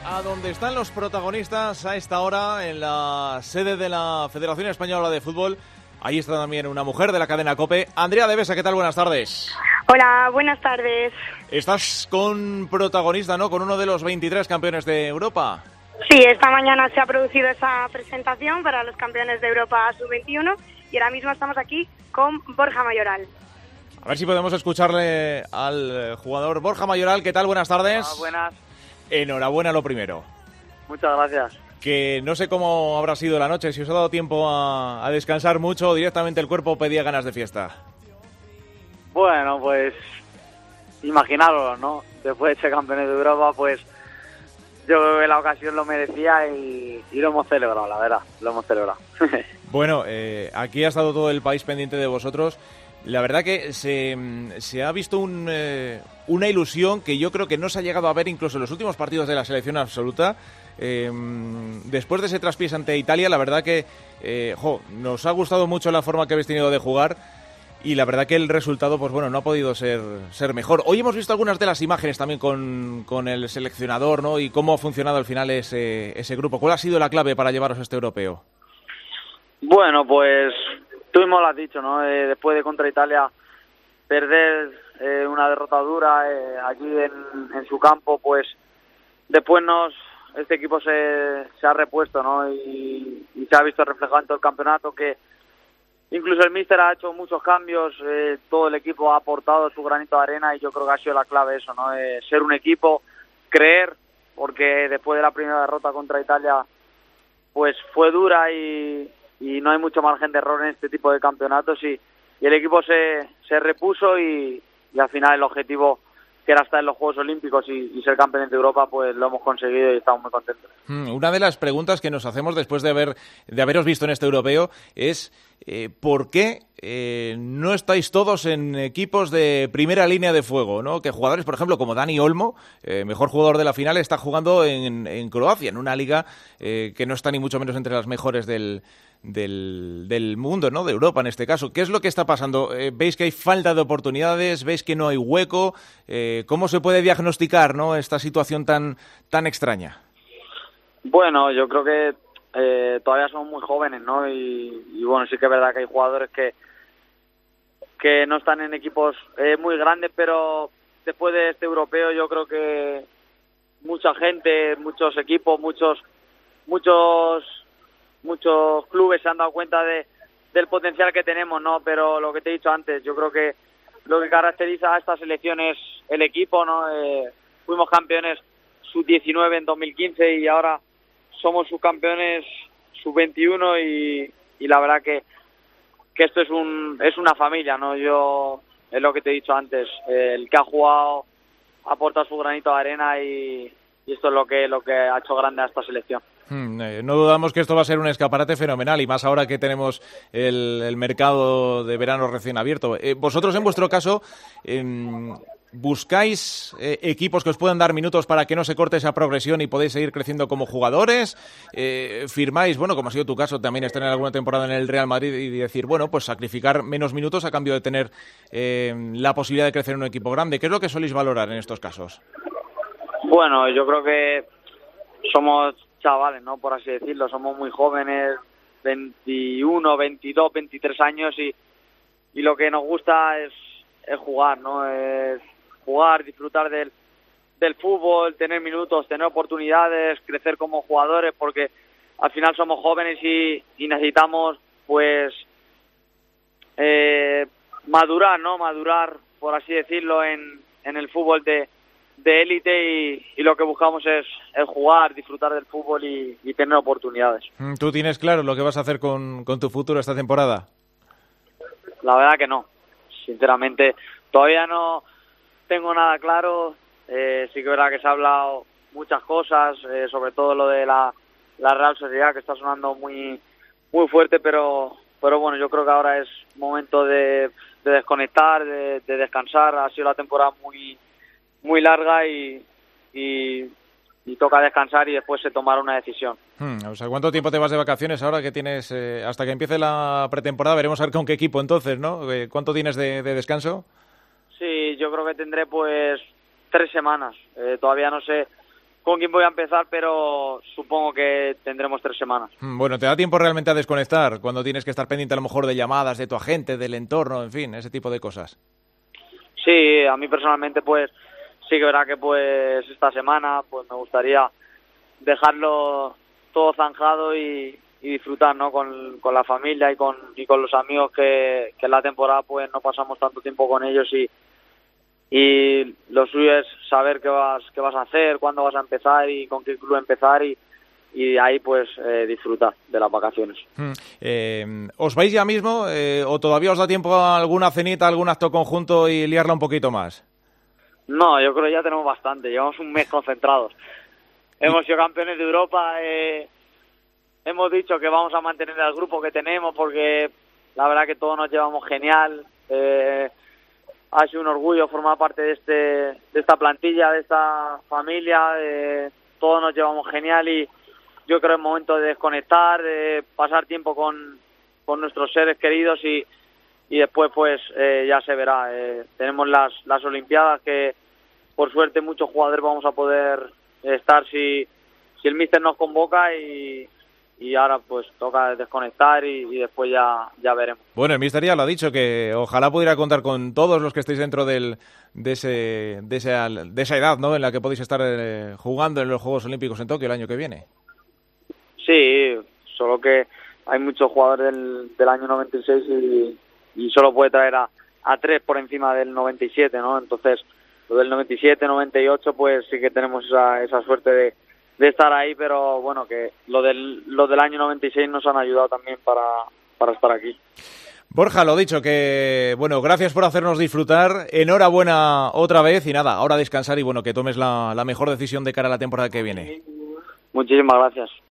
a donde están los protagonistas a esta hora, en la sede de la Federación Española de Fútbol. Ahí está también una mujer de la cadena COPE. Andrea Devesa, ¿qué tal? Buenas tardes. Hola, buenas tardes. Estás con protagonista, ¿no? Con uno de los 23 campeones de Europa. Sí, esta mañana se ha producido esa presentación para los campeones de Europa Sub-21 y ahora mismo estamos aquí con Borja Mayoral. A ver si podemos escucharle al jugador Borja Mayoral. ¿Qué tal? Buenas tardes. Hola, buenas. Enhorabuena lo primero. Muchas gracias. Que no sé cómo habrá sido la noche, si os ha dado tiempo a descansar mucho o directamente el cuerpo pedía ganas de fiesta. Bueno, pues imaginarlo, ¿no? Después de ser campeones de Europa, pues yo creo que la ocasión lo merecía y lo hemos celebrado, la verdad, lo hemos celebrado. Bueno, aquí ha estado todo el país pendiente de vosotros. La verdad que se ha visto una ilusión que yo creo que no se ha llegado a ver incluso en los últimos partidos de la selección absoluta. Después de ese traspiés ante Italia, la verdad que nos ha gustado mucho la forma que habéis tenido de jugar y la verdad que el resultado, pues bueno, no ha podido ser mejor. Hoy hemos visto algunas de las imágenes también con el seleccionador, ¿no? Y cómo ha funcionado al final ese grupo. ¿Cuál ha sido la clave para llevaros a este europeo? Bueno, pues tú mismo lo has dicho, ¿no? Después de contra Italia perder una derrota dura aquí en su campo, pues después este equipo se ha repuesto, ¿no? Y se ha visto reflejado en todo el campeonato que incluso el míster ha hecho muchos cambios, todo el equipo ha aportado su granito de arena y yo creo que ha sido la clave eso, ¿no? Ser un equipo, creer, porque después de la primera derrota contra Italia pues fue dura y no hay mucho margen de error en este tipo de campeonatos y el equipo se repuso y al final el objetivo que era estar en los Juegos Olímpicos y ser campeones de Europa, pues lo hemos conseguido y estamos muy contentos. Una de las preguntas que nos hacemos después de haberos visto en este europeo es ¿por qué no estáis todos en equipos de primera línea de fuego, ¿no? Que jugadores, por ejemplo, como Dani Olmo, mejor jugador de la final, está jugando en Croacia, en una liga que no está ni mucho menos entre las mejores del mundo, ¿no? De Europa en este caso. ¿Qué es lo que está pasando? ¿Veis que hay falta de oportunidades? ¿Veis que no hay hueco? ¿Cómo se puede diagnosticar, ¿no? Esta situación tan extraña? Bueno, yo creo que todavía somos muy jóvenes, ¿no? Y bueno, sí que es verdad que hay jugadores que no están en equipos muy grandes, pero después de este europeo yo creo que mucha gente, muchos equipos, muchos clubes se han dado cuenta del potencial que tenemos, ¿no? Pero lo que te he dicho antes, yo creo que lo que caracteriza a esta selección es el equipo, ¿no? Fuimos campeones sub-19 en 2015 y ahora somos subcampeones sub-21 y la verdad que esto es una familia, ¿no? Es lo que te he dicho antes, el que ha jugado ha aportado su granito de arena y esto es lo que ha hecho grande a esta selección. No dudamos que esto va a ser un escaparate fenomenal y más ahora que tenemos el mercado de verano recién abierto. Vosotros, en vuestro caso, ¿buscáis equipos que os puedan dar minutos para que no se corte esa progresión y podéis seguir creciendo como jugadores? ¿Firmáis, bueno, como ha sido tu caso, también estar en alguna temporada en el Real Madrid y decir, bueno, pues sacrificar menos minutos a cambio de tener la posibilidad de crecer en un equipo grande? ¿Qué es lo que soléis valorar en estos casos? Bueno, yo creo que somos chavales, ¿no? Por así decirlo, somos muy jóvenes, 21, 22, 23 años y lo que nos gusta es jugar, ¿no? Es jugar, disfrutar del fútbol, tener minutos, tener oportunidades, crecer como jugadores, porque al final somos jóvenes y necesitamos, pues, madurar, ¿no? Madurar, por así decirlo, en el fútbol de élite y lo que buscamos es jugar, disfrutar del fútbol y tener oportunidades. ¿Tú tienes claro lo que vas a hacer con tu futuro esta temporada? La verdad que no. Sinceramente, todavía no tengo nada claro. Sí que es verdad que se ha hablado muchas cosas, sobre todo lo de la Real Sociedad, que está sonando muy muy fuerte, pero bueno, yo creo que ahora es momento de desconectar, de descansar. Ha sido la temporada muy larga y toca descansar y después se tomará una decisión. O sea, ¿cuánto tiempo te vas de vacaciones ahora que tienes hasta que empiece la pretemporada? Veremos a ver con qué equipo entonces, ¿no? ¿Cuánto tienes de descanso? Sí, yo creo que tendré pues 3 semanas. Todavía no sé con quién voy a empezar, pero supongo que tendremos 3 semanas. Bueno, ¿te da tiempo realmente a desconectar cuando tienes que estar pendiente a lo mejor de llamadas de tu agente, del entorno, en fin, ese tipo de cosas? Sí, a mí personalmente pues sí que verá que pues esta semana pues me gustaría dejarlo todo zanjado y disfrutar, ¿no? con la familia y con los amigos que en la temporada pues no pasamos tanto tiempo con ellos y lo suyo es saber qué vas a hacer, cuándo vas a empezar y con qué club empezar y de ahí pues disfrutar de las vacaciones. ¿Os vais ya mismo o todavía os da tiempo a alguna cenita, algún acto conjunto y liarla un poquito más? No, yo creo que ya tenemos bastante, llevamos un mes concentrados. Hemos sido campeones de Europa, hemos dicho que vamos a mantener el grupo que tenemos porque la verdad que todos nos llevamos genial. Ha sido un orgullo formar parte de esta plantilla, de esta familia. Todos nos llevamos genial y yo creo que es momento de desconectar, de pasar tiempo con nuestros seres queridos y después pues ya se verá. Tenemos las Olimpiadas que por suerte muchos jugadores vamos a poder estar si el míster nos convoca y ahora pues toca desconectar y después ya veremos. Bueno, el míster ya lo ha dicho, que ojalá pudiera contar con todos los que estéis dentro de esa edad, ¿no?, en la que podéis estar jugando en los Juegos Olímpicos en Tokio el año que viene. Sí, solo que hay muchos jugadores del año 96 y solo puede traer a 3 por encima del 97, ¿no? Entonces, lo del 97, 98, pues sí que tenemos esa suerte de estar ahí, pero bueno, que lo del año 96 nos han ayudado también para estar aquí. Borja, lo dicho, que bueno, gracias por hacernos disfrutar, enhorabuena otra vez y nada, ahora descansar y bueno, que tomes la mejor decisión de cara a la temporada que viene. Muchísimas gracias.